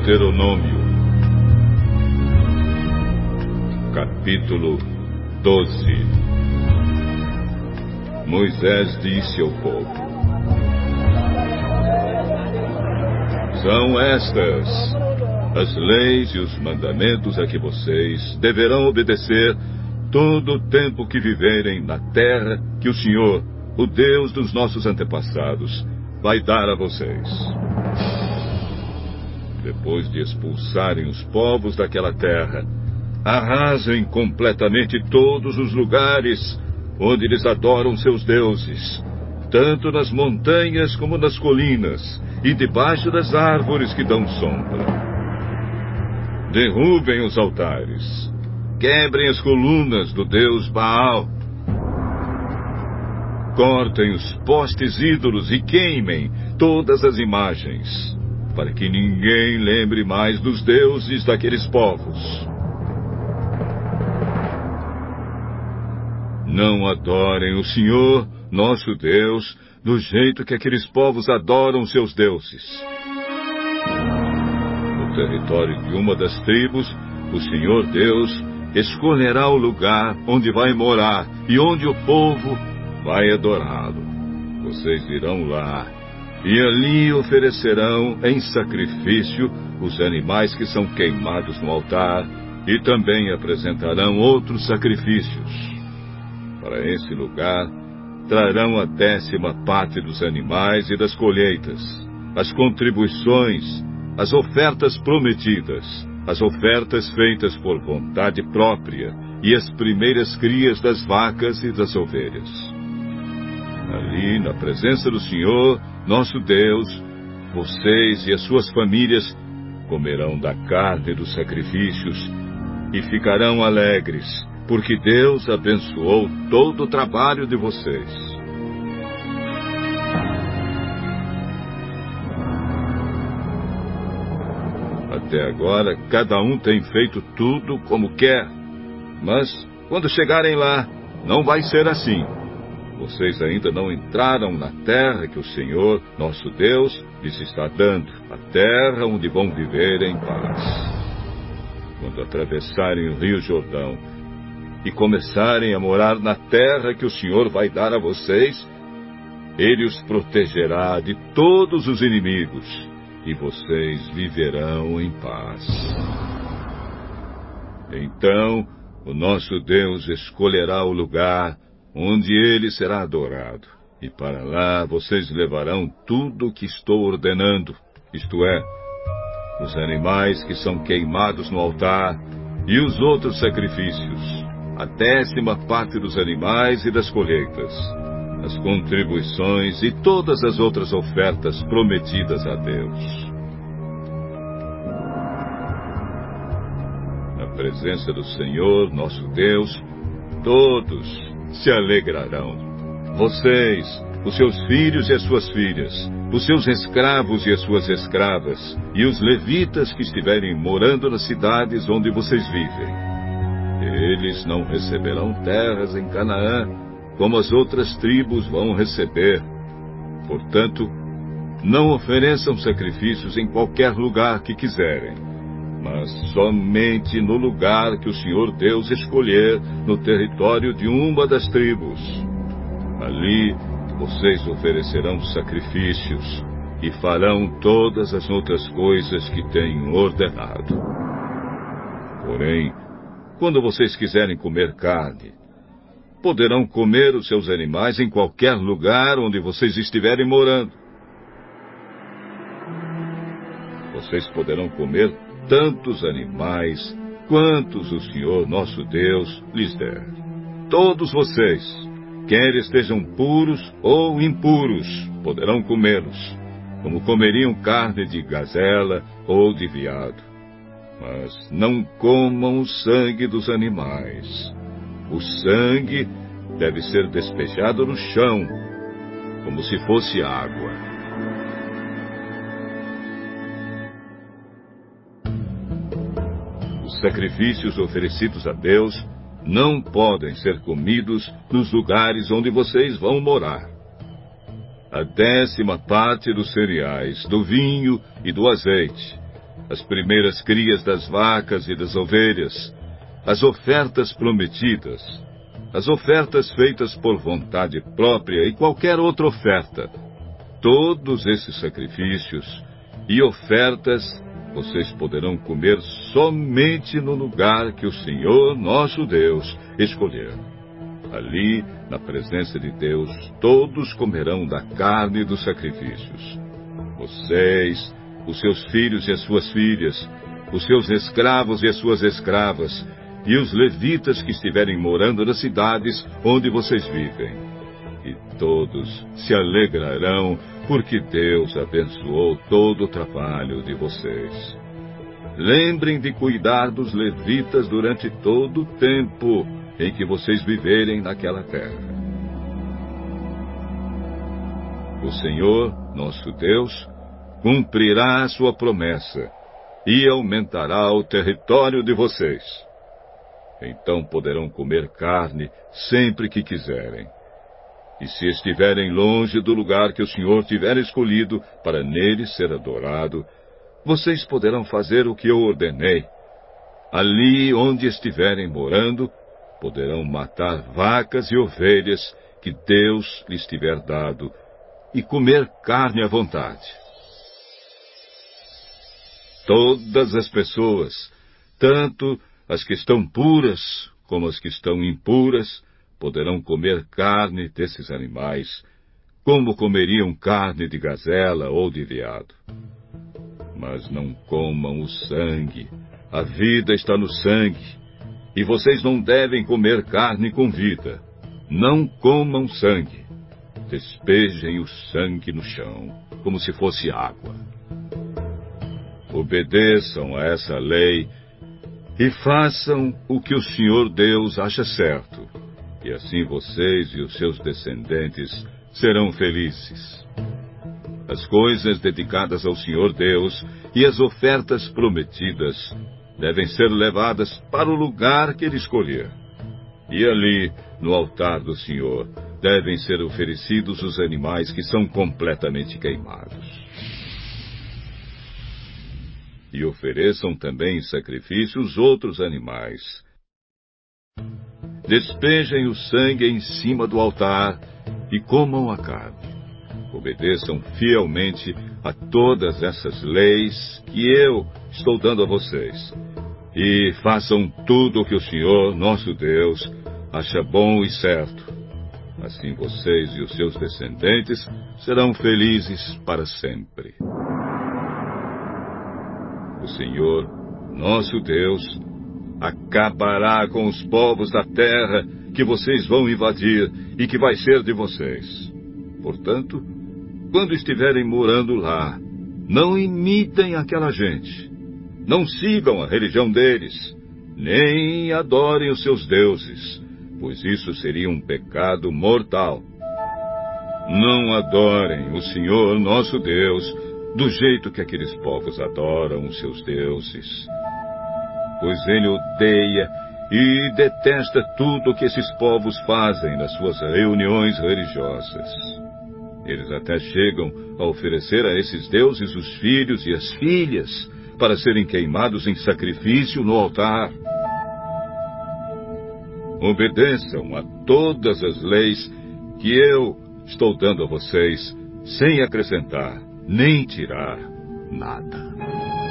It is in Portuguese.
Deuteronômio, capítulo 12. Moisés disse ao povo: São estas as leis e os mandamentos a que vocês deverão obedecer todo o tempo que viverem na terra que o Senhor, o Deus dos nossos antepassados, vai dar a vocês. Depois de expulsarem os povos daquela terra, arrasem completamente todos os lugares onde eles adoram seus deuses, tanto nas montanhas como nas colinas, e debaixo das árvores que dão sombra. Derrubem os altares, quebrem as colunas do deus Baal, cortem os postes ídolos e queimem todas as imagens, para que ninguém lembre mais dos deuses daqueles povos. Não adorem o Senhor, nosso Deus, do jeito que aqueles povos adoram seus deuses. No território de uma das tribos, o Senhor Deus escolherá o lugar onde vai morar e onde o povo vai adorá-lo. Vocês irão lá e ali oferecerão em sacrifício os animais que são queimados no altar e também apresentarão outros sacrifícios. Para esse lugar trarão a 10ª parte dos animais e das colheitas, as contribuições, as ofertas prometidas, as ofertas feitas por vontade própria e as primeiras crias das vacas e das ovelhas. Ali, na presença do Senhor, nosso Deus, vocês e as suas famílias comerão da carne dos sacrifícios e ficarão alegres, porque Deus abençoou todo o trabalho de vocês. Até agora, cada um tem feito tudo como quer, mas quando chegarem lá, não vai ser assim. Vocês ainda não entraram na terra que o Senhor, nosso Deus, lhes está dando, a terra onde vão viver em paz. Quando atravessarem o Rio Jordão e começarem a morar na terra que o Senhor vai dar a vocês, Ele os protegerá de todos os inimigos, e vocês viverão em paz. Então, o nosso Deus escolherá o lugar onde Ele será adorado, e para lá vocês levarão tudo o que estou ordenando, isto é, os animais que são queimados no altar e os outros sacrifícios, a 10ª parte dos animais e das colheitas, as contribuições e todas as outras ofertas prometidas a Deus. Na presença do Senhor, nosso Deus, todos se alegrarão. Vocês, os seus filhos e as suas filhas, os seus escravos e as suas escravas, e os levitas que estiverem morando nas cidades onde vocês vivem. Eles não receberão terras em Canaã, como as outras tribos vão receber. Portanto, não ofereçam sacrifícios em qualquer lugar que quiserem, mas somente no lugar que o Senhor Deus escolher no território de uma das tribos. Ali, vocês oferecerão sacrifícios e farão todas as outras coisas que tenho ordenado. Porém, quando vocês quiserem comer carne, poderão comer os seus animais em qualquer lugar onde vocês estiverem morando. Vocês poderão comer tantos animais quantos o Senhor nosso Deus lhes der. Todos vocês, quer estejam puros ou impuros, poderão comê-los, como comeriam carne de gazela ou de veado. Mas não comam o sangue dos animais. O sangue deve ser despejado no chão, como se fosse água. Os sacrifícios oferecidos a Deus não podem ser comidos nos lugares onde vocês vão morar. A 10ª parte dos cereais, do vinho e do azeite, as primeiras crias das vacas e das ovelhas, as ofertas prometidas, as ofertas feitas por vontade própria e qualquer outra oferta. Todos esses sacrifícios e ofertas vocês poderão comer somente no lugar que o Senhor, nosso Deus, escolher. Ali, na presença de Deus, todos comerão da carne dos sacrifícios. Vocês, os seus filhos e as suas filhas, os seus escravos e as suas escravas, e os levitas que estiverem morando nas cidades onde vocês vivem. E todos se alegrarão, porque Deus abençoou todo o trabalho de vocês. Lembrem de cuidar dos levitas durante todo o tempo em que vocês viverem naquela terra. O Senhor, nosso Deus, cumprirá a sua promessa e aumentará o território de vocês. Então poderão comer carne sempre que quiserem. E se estiverem longe do lugar que o Senhor tiver escolhido para nele ser adorado, vocês poderão fazer o que eu ordenei. Ali onde estiverem morando, poderão matar vacas e ovelhas que Deus lhes tiver dado e comer carne à vontade. Todas as pessoas, tanto as que estão puras como as que estão impuras, poderão comer carne desses animais, como comeriam carne de gazela ou de veado. Mas não comam o sangue. A vida está no sangue. E vocês não devem comer carne com vida. Não comam sangue. Despejem o sangue no chão, como se fosse água. Obedeçam a essa lei e façam o que o Senhor Deus acha certo. E assim vocês e os seus descendentes serão felizes. As coisas dedicadas ao Senhor Deus e as ofertas prometidas devem ser levadas para o lugar que Ele escolher. E ali, no altar do Senhor, devem ser oferecidos os animais que são completamente queimados. E ofereçam também em sacrifício os outros animais. Despejem o sangue em cima do altar e comam a carne. Obedeçam fielmente a todas essas leis que eu estou dando a vocês. E façam tudo o que o Senhor, nosso Deus, acha bom e certo. Assim vocês e os seus descendentes serão felizes para sempre. O Senhor, nosso Deus, acabará com os povos da terra que vocês vão invadir e que vai ser de vocês. Portanto, quando estiverem morando lá, não imitem aquela gente. Não sigam a religião deles, nem adorem os seus deuses, pois isso seria um pecado mortal. Não adorem o Senhor, nosso Deus, do jeito que aqueles povos adoram os seus deuses. Pois Ele odeia e detesta tudo o que esses povos fazem nas suas reuniões religiosas. Eles até chegam a oferecer a esses deuses os filhos e as filhas para serem queimados em sacrifício no altar. Obedeçam a todas as leis que eu estou dando a vocês, sem acrescentar nem tirar nada.